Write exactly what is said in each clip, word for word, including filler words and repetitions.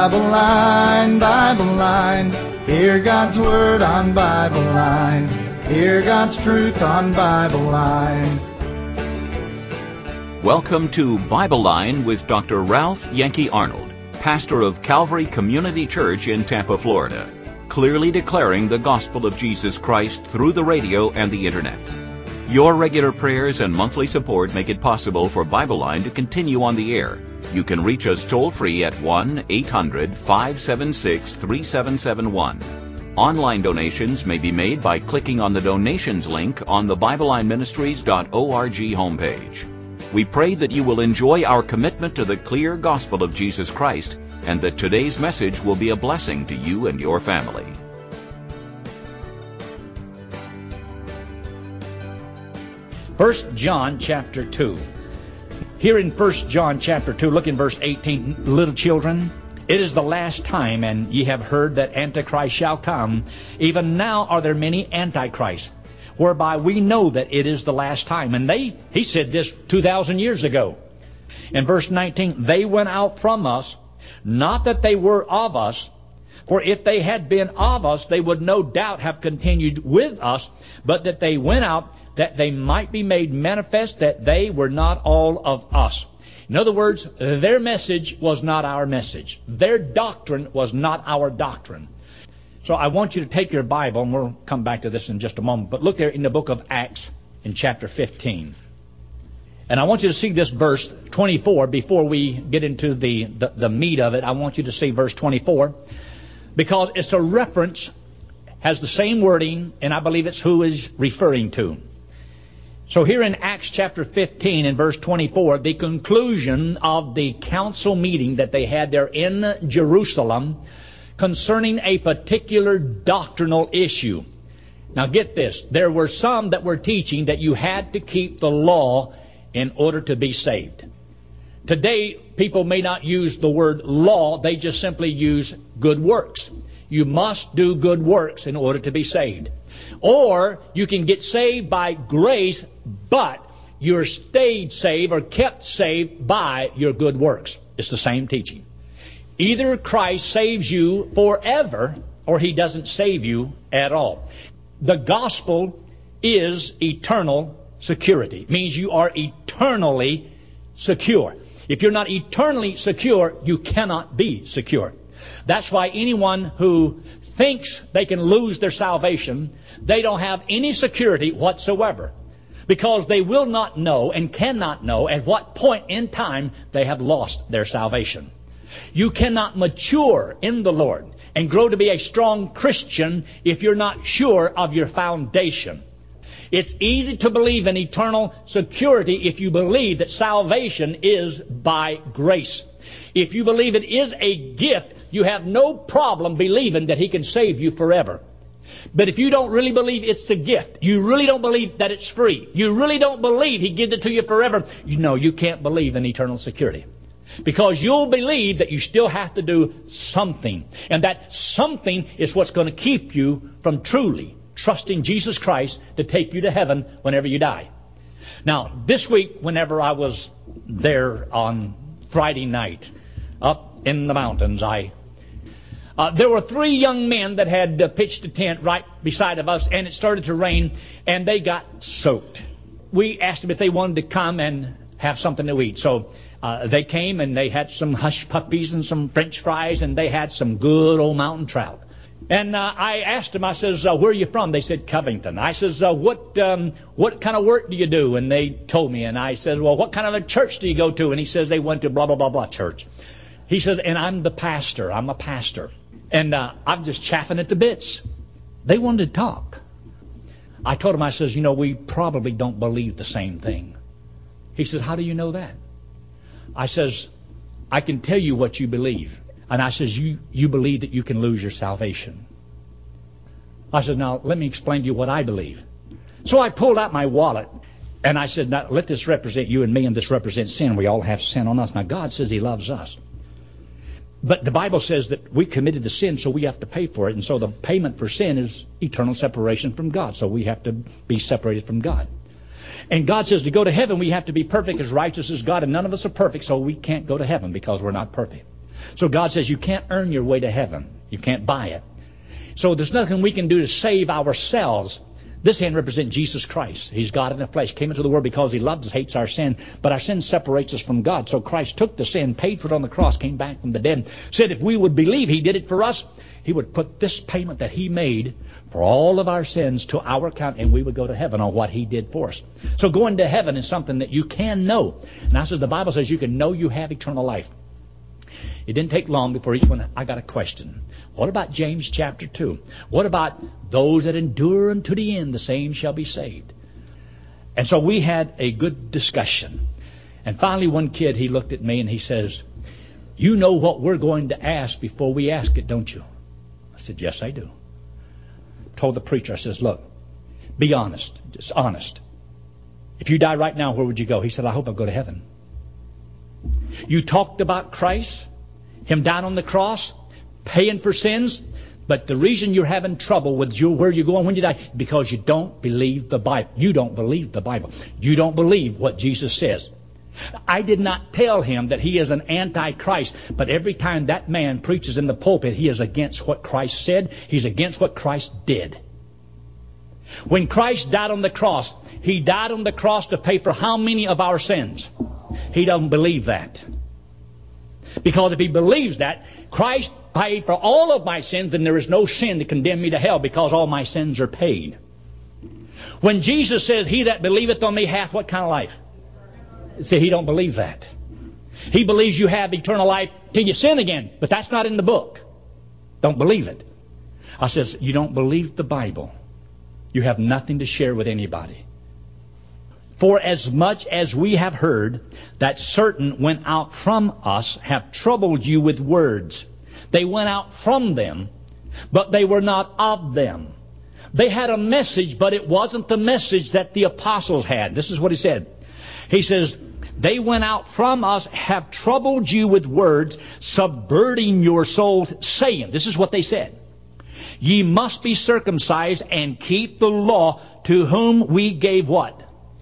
Bible Line, Bible Line. Hear God's Word on Bible Line. Hear God's truth on Bible Line. Welcome to Bible Line with Doctor Ralph Yankee Arnold, pastor of Calvary Community Church in Tampa, Florida, clearly declaring the gospel of Jesus Christ through the radio and the internet. Your regular prayers and monthly support make it possible for Bible Line to continue on the air. You can reach us toll-free at one eight hundred five seven six three seven seven one. Online donations may be made by clicking on the donations link on the Bible Line Ministries dot org homepage. We pray that you will enjoy our commitment to the clear gospel of Jesus Christ and that today's message will be a blessing to you and your family. First John chapter two. Here in First John chapter two, look in verse eighteen. Little children, it is the last time, and ye have heard that Antichrist shall come. Even now are there many Antichrists, whereby we know that it is the last time. And they, he said this two thousand years ago. In verse nineteen, they went out from us, not that they were of us, for if they had been of us, they would no doubt have continued with us, but that they went out, that they might be made manifest that they were not all of us. In other words, their message was not our message. Their doctrine was not our doctrine. So I want you to take your Bible, and we'll come back to this in just a moment, but look there in the book of Acts in chapter fifteen. And I want you to see this verse twenty-four before we get into the, the, the meat of it. I want you to see verse twenty-four because it's a reference, has the same wording, and I believe it's who is referring to. So here in Acts chapter fifteen and verse twenty-four, the conclusion of the council meeting that they had there in Jerusalem concerning a particular doctrinal issue. Now get this, there were some that were teaching that you had to keep the law in order to be saved. Today, people may not use the word law, they just simply use good works. You must do good works in order to be saved. Or you can get saved by grace, but you're stayed saved or kept saved by your good works. It's the same teaching. Either Christ saves you forever or He doesn't save you at all. The gospel is eternal security. It means you are eternally secure. If you're not eternally secure, you cannot be secure. That's why anyone who thinks they can lose their salvation, they don't have any security whatsoever, because they will not know and cannot know at what point in time they have lost their salvation. You cannot mature in the Lord and grow to be a strong Christian if you're not sure of your foundation. It's easy to believe in eternal security if you believe that salvation is by grace. If you believe it is a gift, you have no problem believing that He can save you forever. But if you don't really believe it's a gift, you really don't believe that it's free, you really don't believe He gives it to you forever, you know you can't believe in eternal security. Because you'll believe that you still have to do something. And that something is what's going to keep you from truly trusting Jesus Christ to take you to heaven whenever you die. Now, this week, whenever I was there on Friday night, up in the mountains, I uh, there were three young men that had uh, pitched a tent right beside of us, and it started to rain, and they got soaked. We asked them if they wanted to come and have something to eat. So uh, they came, and they had some hush puppies and some French fries, and they had some good old mountain trout. And uh, I asked them, I says, uh, where are you from? They said, Covington. I says, uh, what um, what kind of work do you do? And they told me. And I said, well, what kind of a church do you go to? And he says, they went to blah, blah, blah, blah church. He says, and I'm the pastor. I'm a pastor. And uh, I'm just chaffing at the bits. They wanted to talk. I told him, I says, you know, we probably don't believe the same thing. He says, how do you know that? I says, I can tell you what you believe. And I says, you, you believe that you can lose your salvation. I said, now, let me explain to you what I believe. So I pulled out my wallet, and I said, now, let this represent you and me, and this represents sin. We all have sin on us. Now, God says He loves us. But the Bible says that we committed the sin, so we have to pay for it. And so the payment for sin is eternal separation from God. So we have to be separated from God. And God says to go to heaven, we have to be perfect, as righteous as God. And none of us are perfect, so we can't go to heaven because we're not perfect. So God says you can't earn your way to heaven. You can't buy it. So there's nothing we can do to save ourselves. This hand represents Jesus Christ. He's God in the flesh. Came into the world because He loves us, hates our sin. But our sin separates us from God. So Christ took the sin, paid for it on the cross, came back from the dead, said if we would believe He did it for us, He would put this payment that He made for all of our sins to our account, and we would go to heaven on what He did for us. So going to heaven is something that you can know. Now, says the Bible says you can know you have eternal life. It didn't take long before each one, I got a question. What about James chapter two? What about those that endure unto the end, the same shall be saved? And so we had a good discussion. And finally one kid, he looked at me and he says, you know what we're going to ask before we ask it, don't you? I said, yes, I do. Told the preacher, I says, look, be honest, just honest. If you die right now, where would you go? He said, I hope I'll go to heaven. You talked about Christ, Him down on the cross, paying for sins, but the reason you're having trouble with your, where you're going when you die, because you don't believe the Bible. You don't believe the Bible. You don't believe what Jesus says. I did not tell him that he is an antichrist, but every time that man preaches in the pulpit, he is against what Christ said. He's against what Christ did. When Christ died on the cross, He died on the cross to pay for how many of our sins? He doesn't believe that. Because if he believes that, Christ paid for all of my sins, then there is no sin to condemn me to hell because all my sins are paid. When Jesus says, he that believeth on me hath what kind of life? See, he don't believe that. He believes you have eternal life till you sin again, but that's not in the book. Don't believe it. I says, you don't believe the Bible. You have nothing to share with anybody. For as much as we have heard that certain went out from us have troubled you with words. They went out from them, but they were not of them. They had a message, but it wasn't the message that the apostles had. This is what he said. He says, they went out from us, have troubled you with words, subverting your souls, saying, this is what they said, ye must be circumcised and keep the law, to whom we gave what?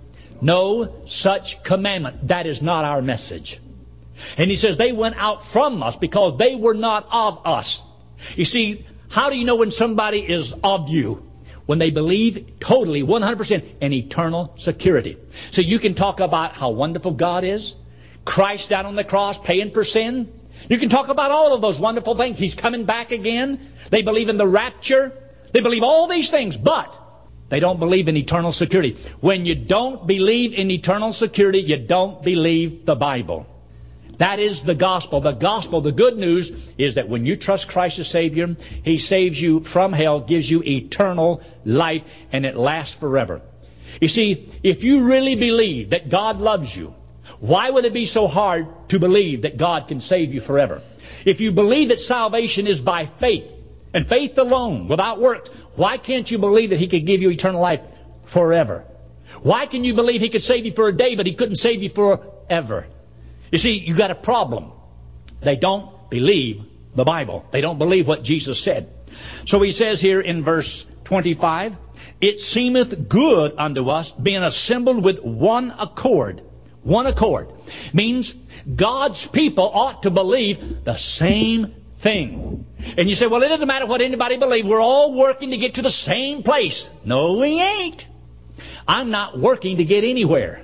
No such commandment. That is not our message. And he says they went out from us because they were not of us. You see, how do you know when somebody is of you? When they believe totally, one hundred percent, in eternal security. So you can talk about how wonderful God is, Christ down on the cross paying for sin. You can talk about all of those wonderful things. He's coming back again. They believe in the rapture. They believe all these things, but they don't believe in eternal security. When you don't believe in eternal security, you don't believe the Bible. That is the gospel. The gospel, the good news, is that when you trust Christ as Savior, He saves you from hell, gives you eternal life, and it lasts forever. You see, if you really believe that God loves you, why would it be so hard to believe that God can save you forever? If you believe that salvation is by faith, and faith alone, without works, why can't you believe that He could give you eternal life forever? Why can you believe He could save you for a day, but He couldn't save you forever? You see, you got a problem. They don't believe the Bible. They don't believe what Jesus said. So he says here in verse twenty-five, it seemeth good unto us, being assembled with one accord. One accord means God's people ought to believe the same thing. And you say, well, it doesn't matter what anybody believes. We're all working to get to the same place. No, we ain't. I'm not working to get anywhere.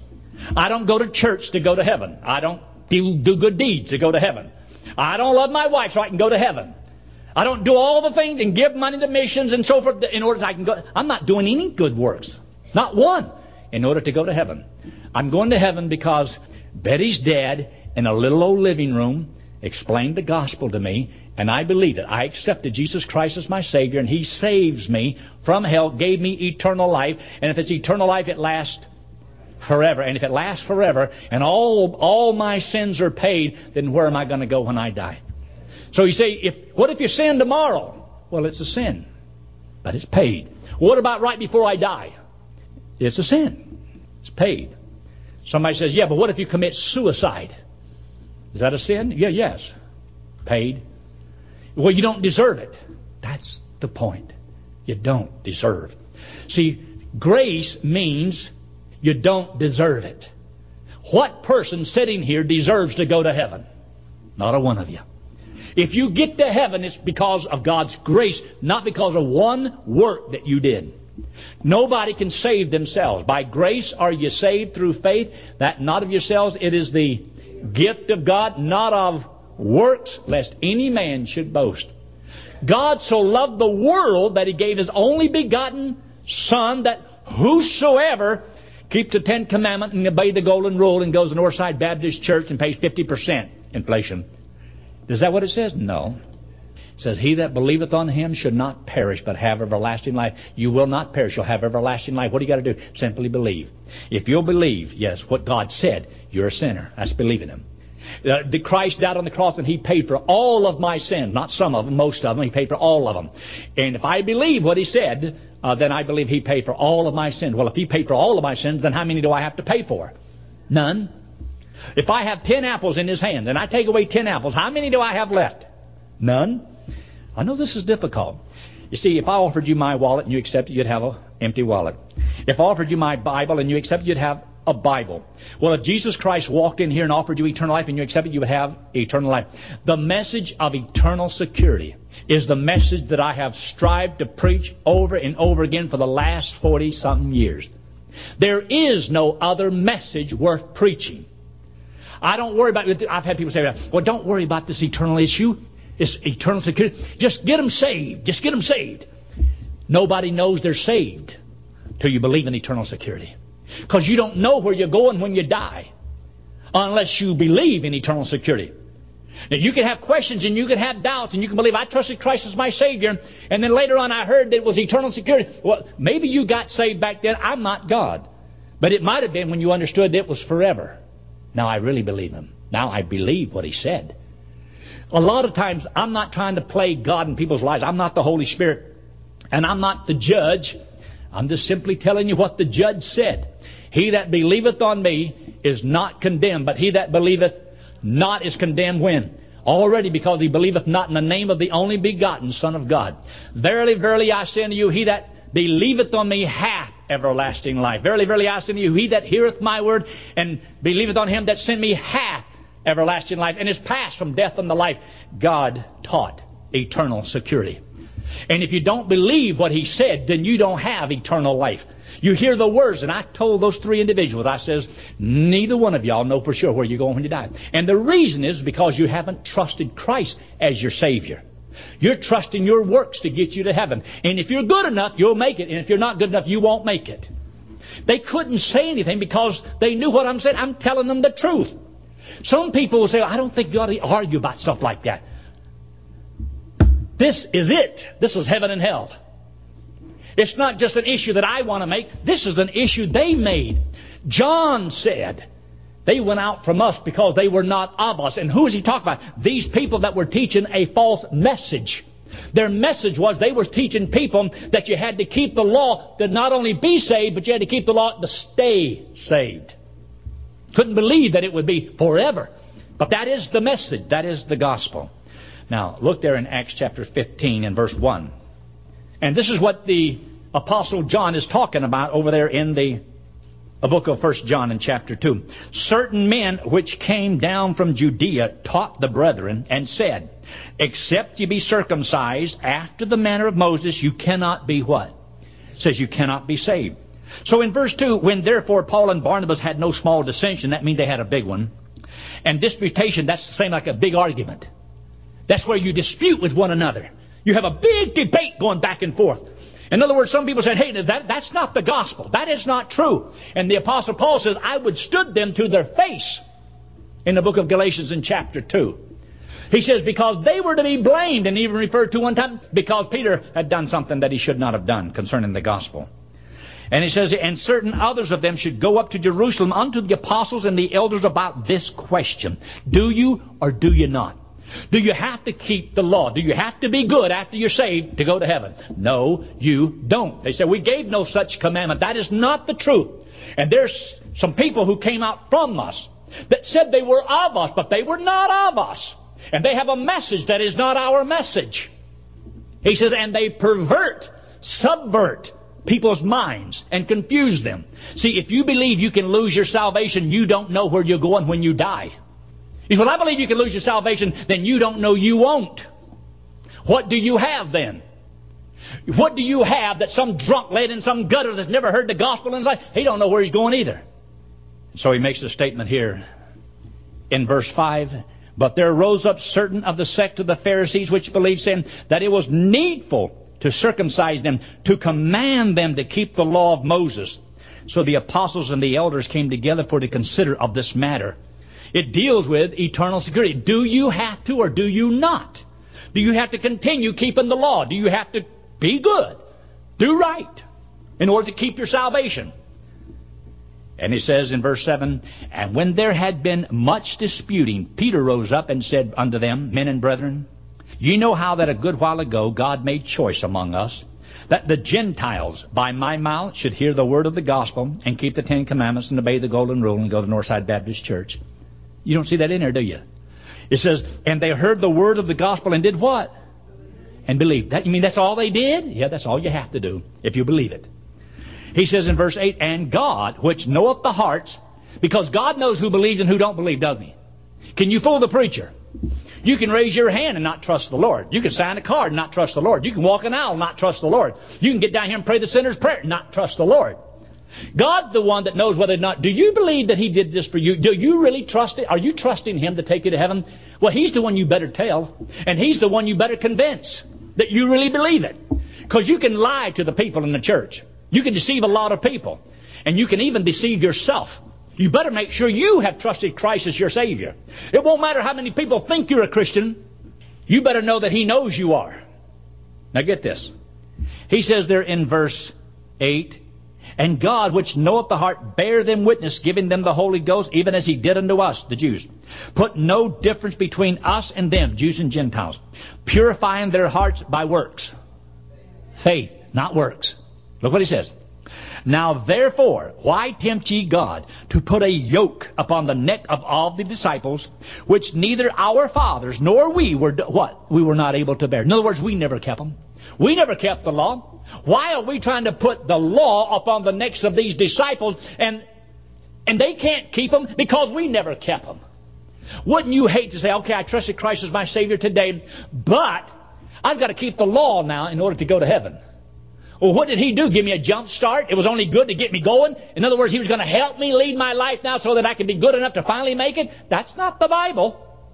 I don't go to church to go to heaven. I don't do, do good deeds to go to heaven. I don't love my wife so I can go to heaven. I don't do all the things and give money to missions and so forth in order that I can go. I'm not doing any good works. Not one. In order to go to heaven. I'm going to heaven because Betty's dad in a little old living room explained the gospel to me, and I believed it. I accepted Jesus Christ as my Savior, and He saves me from hell, gave me eternal life. And if it's eternal life, it lasts forever. And if it lasts forever, and all all my sins are paid, then where am I going to go when I die? So you say, if what if you sin tomorrow? Well, it's a sin, but it's paid. What about right before I die? It's a sin. It's paid. Somebody says, yeah, but what if you commit suicide? Is that a sin? Yeah, yes. Paid. Well, you don't deserve it. That's the point. You don't deserve. See, grace means you don't deserve it. What person sitting here deserves to go to heaven? Not a one of you. If you get to heaven, it's because of God's grace, not because of one work that you did. Nobody can save themselves. By grace are you saved through faith, that not of yourselves. It is the gift of God, not of works, lest any man should boast. God so loved the world that He gave His only begotten Son, that whosoever keeps the Ten Commandments and obeys the Golden Rule and goes to Northside Baptist Church and pays fifty percent inflation. Is that what it says? No. It says, he that believeth on Him should not perish, but have everlasting life. You will not perish. You'll have everlasting life. What do you got to do? Simply believe. If you'll believe, yes, what God said, you're a sinner. That's believing Him. Uh, the Christ died on the cross and He paid for all of my sins. Not some of them, most of them. He paid for all of them. And if I believe what He said, uh, then I believe He paid for all of my sins. Well, if He paid for all of my sins, then how many do I have to pay for? None. If I have ten apples in His hand and I take away ten apples, how many do I have left? None. I know this is difficult. You see, if I offered you my wallet and you accepted, you'd have an empty wallet. If I offered you my Bible and you accepted, you'd have a Bible. Well, if Jesus Christ walked in here and offered you eternal life and you accepted, you would have eternal life. The message of eternal security is the message that I have strived to preach over and over again for the last forty-something years. There is no other message worth preaching. I don't worry about it. I've had people say, well, don't worry about this eternal issue. It's eternal security. Just get them saved. Just get them saved. Nobody knows they're saved till you believe in eternal security. Because you don't know where you're going when you die unless you believe in eternal security. Now, you can have questions and you can have doubts and you can believe, I trusted Christ as my Savior, and then later on I heard that it was eternal security. Well, maybe you got saved back then. I'm not God. But it might have been when you understood that it was forever. Now I really believe Him. Now I believe what He said. A lot of times I'm not trying to play God in people's lives. I'm not the Holy Spirit. And I'm not the judge. I'm just simply telling you what the judge said. He that believeth on me is not condemned, but he that believeth not is condemned when? Already, because he believeth not in the name of the only begotten Son of God. Verily, verily, I say unto you, he that believeth on me hath everlasting life. Verily, verily, I say unto you, he that heareth my word and believeth on Him that sent me hath everlasting life, and is passed from death unto life. God taught eternal security. And if you don't believe what He said, then you don't have eternal life. You hear the words, and I told those three individuals, I says, neither one of y'all know for sure where you're going when you die. And the reason is because you haven't trusted Christ as your Savior. You're trusting your works to get you to heaven. And if you're good enough, you'll make it. And if you're not good enough, you won't make it. They couldn't say anything because they knew what I'm saying. I'm telling them the truth. Some people will say, I don't think you ought to argue about stuff like that. This is it. This is heaven and hell. It's not just an issue that I want to make. This is an issue they made. John said they went out from us because they were not of us. And who is he talking about? These people that were teaching a false message. Their message was they were teaching people that you had to keep the law to not only be saved, but you had to keep the law to stay saved. Couldn't believe that it would be forever. But that is the message. That is the gospel. Now, look there in Acts chapter fifteen and verse one. And this is what the Apostle John is talking about over there in the book of First John in chapter two. Certain men which came down from Judea taught the brethren and said, except ye be circumcised after the manner of Moses, you cannot be what? It says you cannot be saved. So in verse two, when therefore Paul and Barnabas had no small dissension, that means they had a big one. And disputation, that's the same like a big argument. That's where you dispute with one another. You have a big debate going back and forth. In other words, some people said, hey, that, that's not the gospel. That is not true. And the Apostle Paul says, I withstood them to their face in the book of Galatians in chapter two. He says, because they were to be blamed, and even referred to one time, because Peter had done something that he should not have done concerning the gospel. And he says, and certain others of them should go up to Jerusalem unto the apostles and the elders about this question. Do you or do you not? Do you have to keep the law? Do you have to be good after you're saved to go to heaven? No, you don't. They said, we gave no such commandment. That is not the truth. And there's some people who came out from us that said they were of us, but they were not of us. And they have a message that is not our message. He says, and they pervert, subvert people's minds and confuse them. See, if you believe you can lose your salvation, you don't know where you're going when you die. He said, well, I believe you can lose your salvation. Then you don't know you won't. What do you have then? What do you have that some drunk laid in some gutter that's never heard the gospel in his life? He don't know where he's going either. So he makes a statement here in verse five. But there rose up certain of the sect of the Pharisees which believed, saying that it was needful to circumcise them, to command them to keep the law of Moses. So the apostles and the elders came together for to consider of this matter. It deals with eternal security. Do you have to or do you not? Do you have to continue keeping the law? Do you have to be good, do right, in order to keep your salvation? And he says in verse seven, and when there had been much disputing, Peter rose up and said unto them, men and brethren, ye know how that a good while ago God made choice among us, that the Gentiles by my mouth should hear the word of the gospel and keep the Ten Commandments and obey the golden rule and go to Northside Baptist Church. You don't see that in there, do you? It says, and they heard the word of the gospel and did what? And believed. That, you mean that's all they did? Yeah, that's all you have to do if you believe it. He says in verse eight, and God, which knoweth the hearts, because God knows who believes and who don't believe, doesn't he? Can you fool the preacher? You can raise your hand and not trust the Lord. You can sign a card and not trust the Lord. You can walk an aisle and not trust the Lord. You can get down here and pray the sinner's prayer and not trust the Lord. God's the one that knows whether or not, do you believe that he did this for you? Do you really trust it? Are you trusting him to take you to heaven? Well, he's the one you better tell. And he's the one you better convince that you really believe it. Because you can lie to the people in the church. You can deceive a lot of people. And you can even deceive yourself. You better make sure you have trusted Christ as your Savior. It won't matter how many people think you're a Christian. You better know that he knows you are. Now get this. He says there in verse eight, and God, which knoweth the heart, bear them witness, giving them the Holy Ghost, even as he did unto us, the Jews. Put no difference between us and them, Jews and Gentiles, purifying their hearts by works. Faith, not works. Look what he says. Now therefore, why tempt ye God to put a yoke upon the neck of all the disciples, which neither our fathers nor we were, what? We were not able to bear. In other words, we never kept them. We never kept the law. Why are we trying to put the law upon the necks of these disciples and and they can't keep them because we never kept them? Wouldn't you hate to say, okay, I trusted Christ as my Savior today, but I've got to keep the law now in order to go to heaven? Well, what did he do? Give me a jump start? It was only good to get me going? In other words, he was going to help me lead my life now so that I could be good enough to finally make it? That's not the Bible.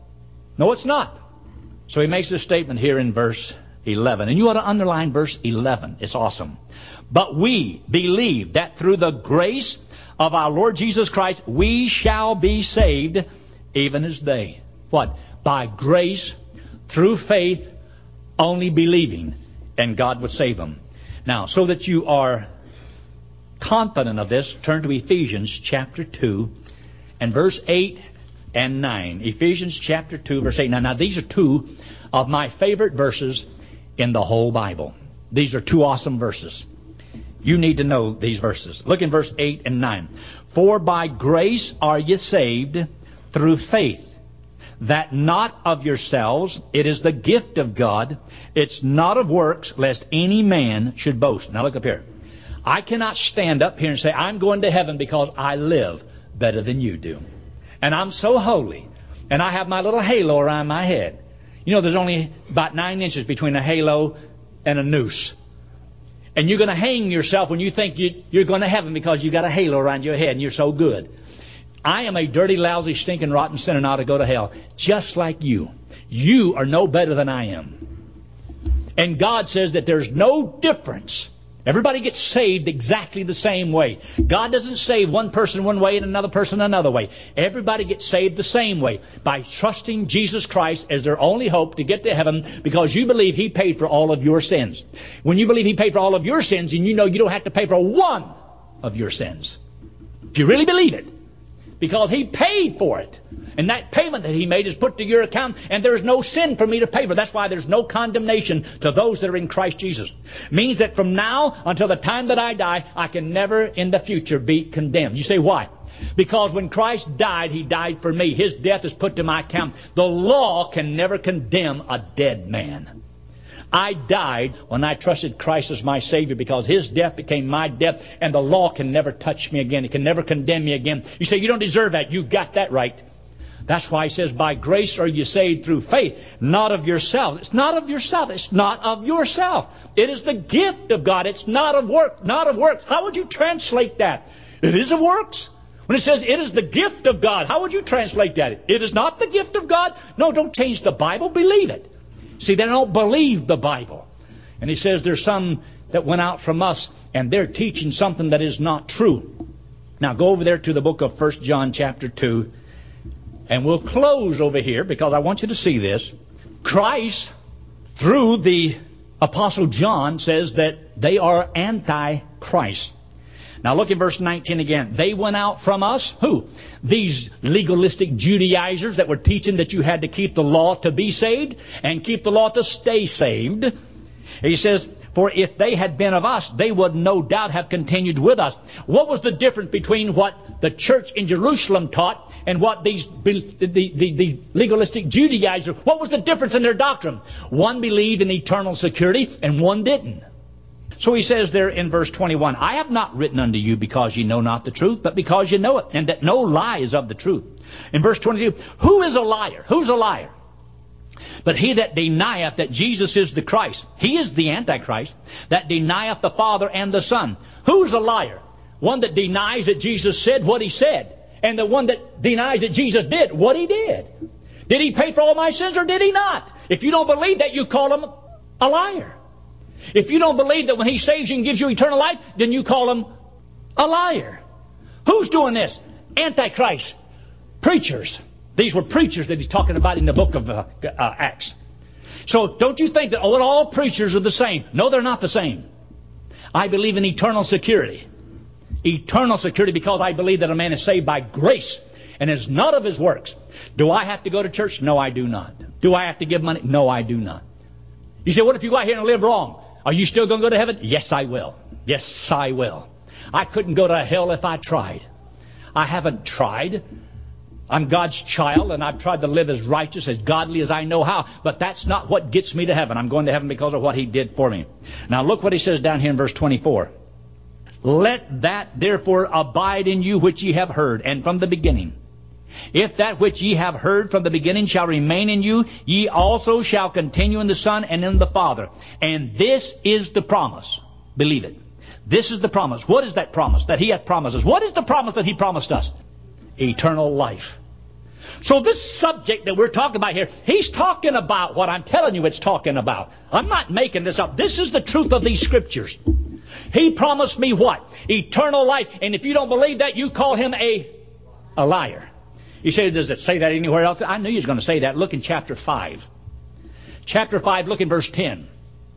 No, it's not. So he makes this statement here in verse eleven. And you ought to underline verse eleven. It's awesome. But we believe that through the grace of our Lord Jesus Christ, we shall be saved, even as they. What? By grace, through faith, only believing, and God would save them. Now, so that you are confident of this, turn to Ephesians chapter two and verse eight and nine. Ephesians chapter two, verse eight and nine. Now, these are two of my favorite verses in the whole Bible. These are two awesome verses. You need to know these verses. Look in verse eight and nine. For by grace are ye saved through faith, that not of yourselves, it is the gift of God. It's not of works, lest any man should boast. Now look up here. I cannot stand up here and say, I'm going to heaven because I live better than you do. And I'm so holy. And I have my little halo around my head. You know, there's only about nine inches between a halo and a noose. And you're going to hang yourself when you think you, you're going to heaven because you got a halo around your head and you're so good. I am a dirty, lousy, stinking, rotten sinner and ought to go to hell. Just like you. You are no better than I am. And God says that there's no difference. Everybody gets saved exactly the same way. God doesn't save one person one way and another person another way. Everybody gets saved the same way. By trusting Jesus Christ as their only hope to get to heaven because you believe He paid for all of your sins. When you believe He paid for all of your sins, and you know you don't have to pay for one of your sins. If you really believe it. Because He paid for it. And that payment that He made is put to your account, and there's no sin for me to pay for. That's why there's no condemnation to those that are in Christ Jesus. Means that from now until the time that I die, I can never in the future be condemned. You say, why? Because when Christ died, He died for me. His death is put to my account. The law can never condemn a dead man. I died when I trusted Christ as my Savior because His death became my death, and the law can never touch me again. It can never condemn me again. You say, you don't deserve that. You got that right. That's why he says, by grace are you saved through faith, not of yourselves. It's not of yourself. It's not of yourself. It is the gift of God. It's not of work, not of works. How would you translate that? It is of works. When it says it is the gift of God, how would you translate that? It is not the gift of God? No, don't change the Bible. Believe it. See, they don't believe the Bible. And he says there's some that went out from us, and they're teaching something that is not true. Now go over there to the book of First John chapter two. And we'll close over here because I want you to see this. Christ, through the Apostle John, says that they are anti-Christ. Now look at verse nineteen again. They went out from us. Who? These legalistic Judaizers that were teaching that you had to keep the law to be saved and keep the law to stay saved. He says, for if they had been of us, they would no doubt have continued with us. What was the difference between what the church in Jerusalem taught and what these the, the, the legalistic Judaizers, what was the difference in their doctrine? One believed in eternal security and one didn't. So he says there in verse twenty-one, I have not written unto you because ye know not the truth, but because ye know it, and that no lie is of the truth. In verse twenty-two, who is a liar? Who's a liar? But he that denieth that Jesus is the Christ, he is the Antichrist, that denieth the Father and the Son. Who's a liar? One that denies that Jesus said what he said, and the one that denies that Jesus did what he did. Did he pay for all my sins or did he not? If you don't believe that, you call him a liar. If you don't believe that when he saves you and gives you eternal life, then you call him a liar. Who's doing this? Antichrist. Preachers. These were preachers that he's talking about in the book of uh, uh, Acts. So don't you think that oh, all preachers are the same. No, they're not the same. I believe in eternal security. Eternal security because I believe that a man is saved by grace and is not of his works. Do I have to go to church? No, I do not. Do I have to give money? No, I do not. You say, what if you go out here and live wrong? Are you still going to go to heaven? Yes, I will. Yes, I will. I couldn't go to hell if I tried. I haven't tried. I'm God's child, and I've tried to live as righteous, as godly as I know how. But that's not what gets me to heaven. I'm going to heaven because of what he did for me. Now look what he says down here in verse twenty-four. Let that therefore abide in you which ye have heard, and from the beginning. If that which ye have heard from the beginning shall remain in you, ye also shall continue in the Son and in the Father. And this is the promise. Believe it. This is the promise. What is that promise that he hath promised us? What is the promise that he promised us? Eternal life. So this subject that we're talking about here, he's talking about what I'm telling you it's talking about. I'm not making this up. This is the truth of these scriptures. He promised me what? Eternal life. And if you don't believe that, you call him a, a liar. You say, does it say that anywhere else? I knew he was going to say that. Look in chapter five. Chapter five, look in verse ten.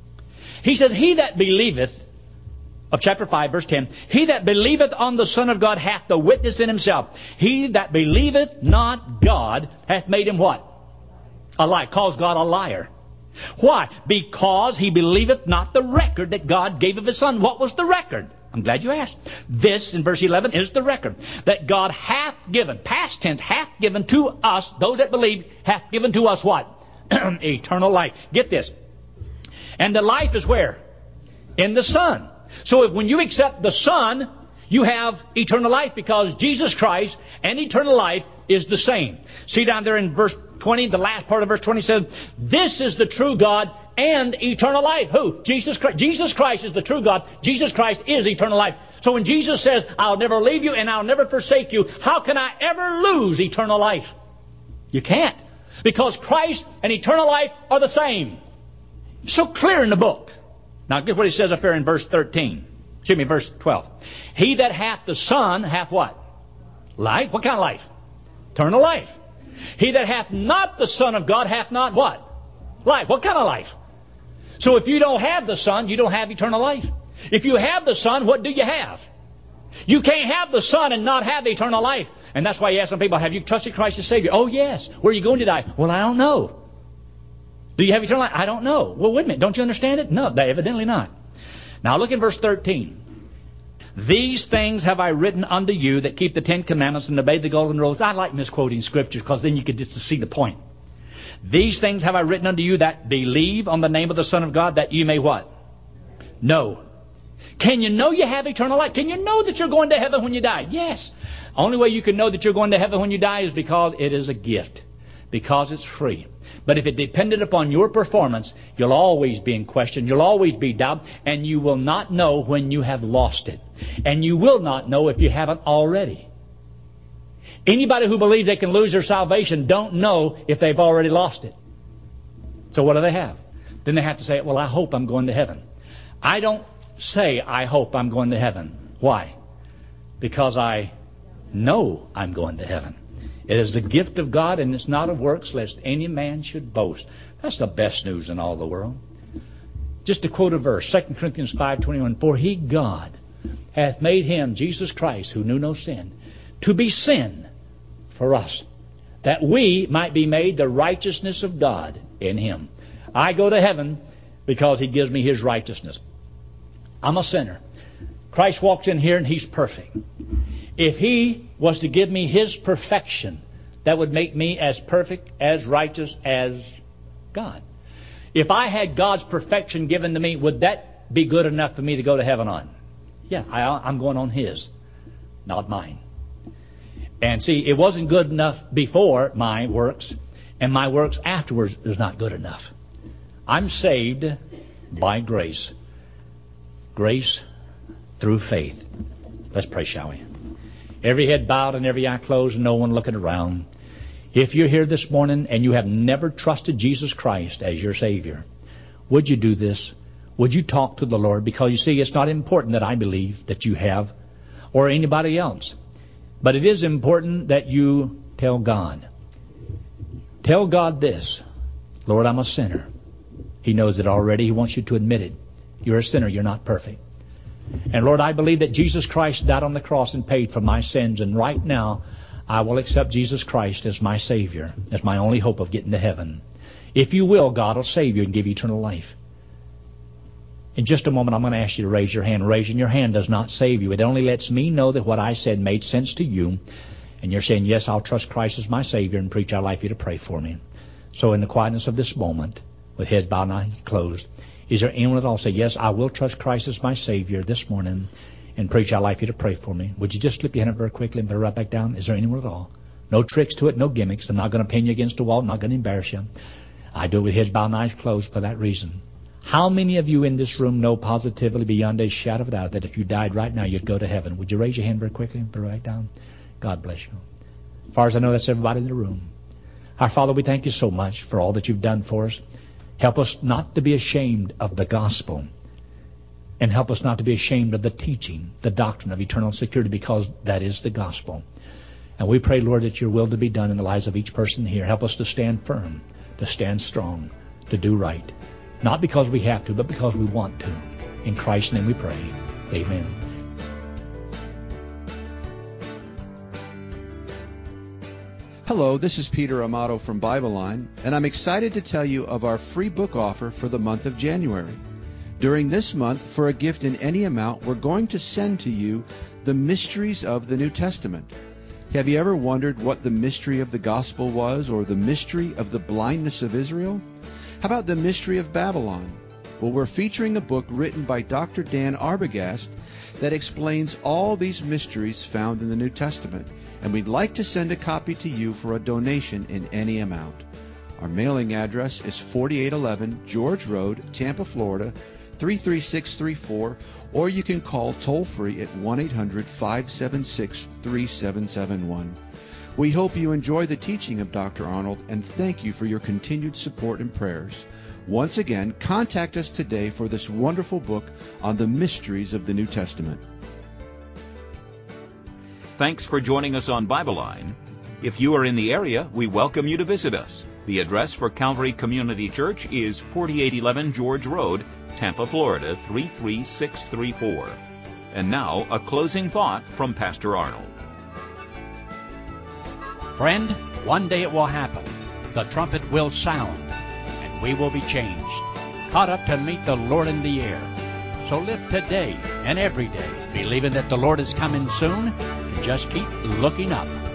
He says, he that believeth, of chapter five, verse ten, he that believeth on the Son of God hath the witness in himself. He that believeth not God hath made him what? A liar. Calls God a liar. Why? Because he believeth not the record that God gave of his Son. What was the record? I'm glad you asked. This, in verse eleven, is the record. That God hath given, past tense, hath given to us, those that believe, hath given to us what? Eternal life. Get this. And the life is where? In the Son. So if when you accept the Son, you have eternal life because Jesus Christ and eternal life is the same. See down there in verse twenty, the last part of verse twenty says, this is the true God and eternal life. Who? Jesus Christ. Jesus Christ is the true God. Jesus Christ is eternal life. So when Jesus says, I'll never leave you and I'll never forsake you, how can I ever lose eternal life? You can't. Because Christ and eternal life are the same. So clear in the book. Now get what he says up here in verse thirteen. Excuse me, verse twelve. He that hath the Son hath what? Life. What kind of life? Eternal life. He that hath not the Son of God hath not what? Life. What kind of life? So if you don't have the Son, you don't have eternal life. If you have the Son, what do you have? You can't have the Son and not have eternal life. And that's why you ask some people, have you trusted Christ as Savior? Oh yes. Where are you going to die? Well, I don't know. Do you have eternal life? I don't know. Well, wait a minute. Don't you understand it? No, evidently not. Now look at verse thirteen. These things have I written unto you that keep the Ten Commandments and obey the golden rules. I like misquoting scriptures because then you can just see the point. These things have I written unto you that believe on the name of the Son of God, that you may what? Know. Can you know you have eternal life? Can you know that you're going to heaven when you die? Yes. Only way you can know that you're going to heaven when you die is because it is a gift, because it's free. But if it depended upon your performance, you'll always be in question, you'll always be doubt, and you will not know when you have lost it. And you will not know if you haven't already. Anybody who believes they can lose their salvation don't know if they've already lost it. So what do they have? Then they have to say, well, I hope I'm going to heaven. I don't say I hope I'm going to heaven. Why? Because I know I'm going to heaven. It is the gift of God, and it's not of works, lest any man should boast. That's the best news in all the world. Just to quote a verse, Second Corinthians five twenty-one, for he, God, hath made him, Jesus Christ, who knew no sin, to be sin for us, that we might be made the righteousness of God in him. I go to heaven because he gives me his righteousness. I'm a sinner. Christ walks in here and he's perfect. If he was to give me his perfection, that would make me as perfect, as righteous as God. If I had God's perfection given to me, would that be good enough for me to go to heaven on? Yeah, I, I'm going on his, not mine. And see, it wasn't good enough before my works, and my works afterwards is not good enough. I'm saved by grace. Grace through faith. Let's pray, shall we? Every head bowed and every eye closed and no one looking around. If you're here this morning and you have never trusted Jesus Christ as your Savior, would you do this? Would you talk to the Lord? Because you see, it's not important that I believe that you have or anybody else. But it is important that you tell God. Tell God this. Lord, I'm a sinner. He knows it already. He wants you to admit it. You're a sinner. You're not perfect. And Lord, I believe that Jesus Christ died on the cross and paid for my sins. And right now, I will accept Jesus Christ as my Savior, as my only hope of getting to heaven. If you will, God will save you and give you eternal life. In just a moment, I'm going to ask you to raise your hand. Raising your hand does not save you. It only lets me know that what I said made sense to you. And you're saying, yes, I'll trust Christ as my Savior, and preach, I'd like you to pray for me. So in the quietness of this moment, with heads bowed and eyes closed, is there anyone at all say, yes, I will trust Christ as my Savior this morning, and preach, I'd like you to pray for me? Would you just slip your hand up very quickly and put it right back down? Is there anyone at all? No tricks to it, no gimmicks. I'm not going to pin you against a wall. I'm not going to embarrass you. I do it with heads bowed and eyes closed for that reason. How many of you in this room know positively beyond a shadow of a doubt that if you died right now, you'd go to heaven? Would you raise your hand very quickly and put it right down? God bless you. As far as I know, that's everybody in the room. Our Father, we thank you so much for all that you've done for us. Help us not to be ashamed of the gospel. And help us not to be ashamed of the teaching, the doctrine of eternal security, because that is the gospel. And we pray, Lord, that your will to be done in the lives of each person here. Help us to stand firm, to stand strong, to do right. Not because we have to, but because we want to. In Christ's name we pray. Amen. Hello, this is Peter Amato from Bible Line, and I'm excited to tell you of our free book offer for the month of January. During this month, for a gift in any amount, we're going to send to you the mysteries of the New Testament. Have you ever wondered what the mystery of the gospel was, or the mystery of the blindness of Israel? How about the mystery of Babylon? Well, we're featuring a book written by Doctor Dan Arbogast that explains all these mysteries found in the New Testament, and we'd like to send a copy to you for a donation in any amount. Our mailing address is forty-eight eleven George Road, Tampa, Florida, three three six three four, or you can call toll-free at one eight hundred five seven six three seven seven one. We hope you enjoy the teaching of Doctor Arnold, and thank you for your continued support and prayers. Once again, contact us today for this wonderful book on the mysteries of the New Testament. Thanks for joining us on Bible Line. If you are in the area, we welcome you to visit us. The address for Calvary Community Church is forty-eight eleven George Road, Tampa, Florida, three three six three four. And now, a closing thought from Pastor Arnold. Friend, one day it will happen. The trumpet will sound, and we will be changed, caught up to meet the Lord in the air. So live today and every day, believing that the Lord is coming soon, and just keep looking up.